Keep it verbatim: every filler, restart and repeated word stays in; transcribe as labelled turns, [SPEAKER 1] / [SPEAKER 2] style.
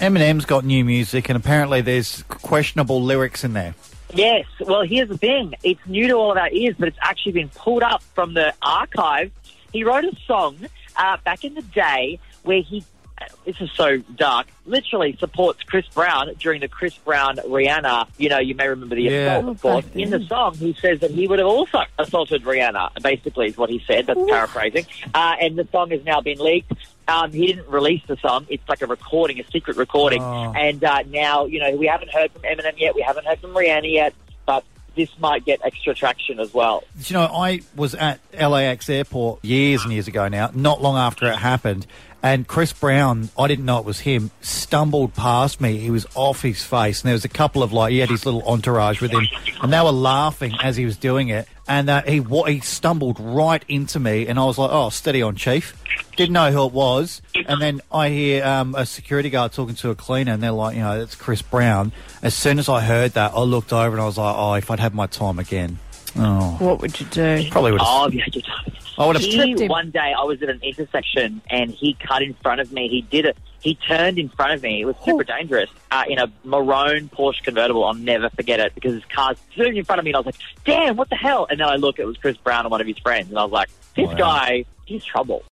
[SPEAKER 1] Eminem's got new music, and apparently there's questionable lyrics in there.
[SPEAKER 2] Yes. Well, here's the thing. It's new to all of our ears, but it's actually been pulled up from the archive. He wrote a song uh, back in the day where he, uh, this is so dark, literally supports Chris Brown during the Chris Brown Rihanna, you know, you may remember the
[SPEAKER 1] Yeah.
[SPEAKER 2] assault, of course. In the song, he says that he would have also assaulted Rihanna, basically is what he said. That's paraphrasing. Uh, and the song has now been leaked. Um, he didn't release the song. It's like a recording, a secret recording.
[SPEAKER 1] Oh.
[SPEAKER 2] And uh, now, you know, we haven't heard from Eminem yet. We haven't heard from Rihanna yet. But this might get extra traction as well.
[SPEAKER 1] You know, I was at L A X airport years and years ago now, not long after it happened, and Chris Brown, I didn't know it was him, stumbled past me. He was off his face, and there was a couple of, like, he had his little entourage with him, and they were laughing as he was doing it, and uh, he wa- he stumbled right into me, and I was like, oh, steady on, Chief. Didn't know who it was, and then I hear um, a security guard talking to a cleaner, and they're like, you know, that's Chris Brown. As soon as I heard that, I looked over and I was like, oh, if I'd had my time again. Oh.
[SPEAKER 3] What would you do?
[SPEAKER 1] Probably would have.
[SPEAKER 2] Oh, yeah, you don't.
[SPEAKER 1] I would have
[SPEAKER 2] He,
[SPEAKER 3] tripped him.
[SPEAKER 2] one day, I was at an intersection and he cut in front of me. He did it. He turned in front of me. It was super dangerous. Uh, in a maroon Porsche convertible. I'll never forget it because his car stood in front of me and I was like, damn, what the hell? And then I look, it was Chris Brown and one of his friends. And I was like, this
[SPEAKER 1] Wow.
[SPEAKER 2] guy, he's trouble.